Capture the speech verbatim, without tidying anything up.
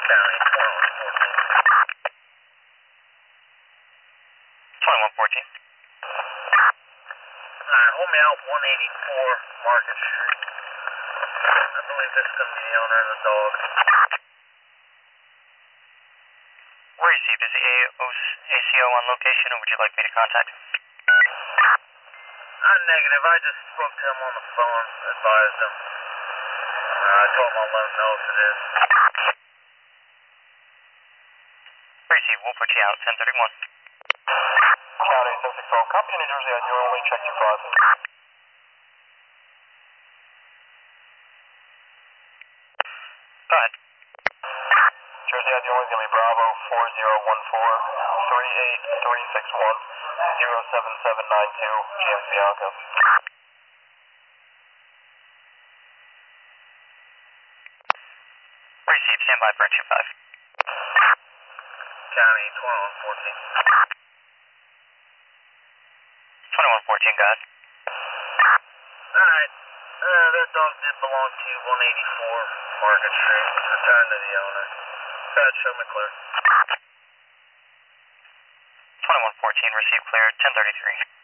County, twenty-one fourteen. twenty-one fourteen. Alright, hold me out one eighty-four Market Street. I believe this is going to be the owner of the dog. Where received is the A C O on location, or would you like me to contact him? I'm negative. I just spoke to him on the phone, advised him. Uh, I told him I'll let him know if it is. Received, we'll put you out, ten thirty-one. County seven six twelve, copy New Jersey on your only, check your process. Go ahead. Jersey on your only is going to be Bravo four zero one four three eight three six one zero seven seven nine two, James Bianco. Received, stand by for engine five. County, twenty-one fourteen. twenty-one fourteen, go ahead. Alright, uh, that dog did belong to one eighty-four Market Street. Returned to the owner. Go ahead, show me clear. twenty-one fourteen, received clear, ten thirty-three.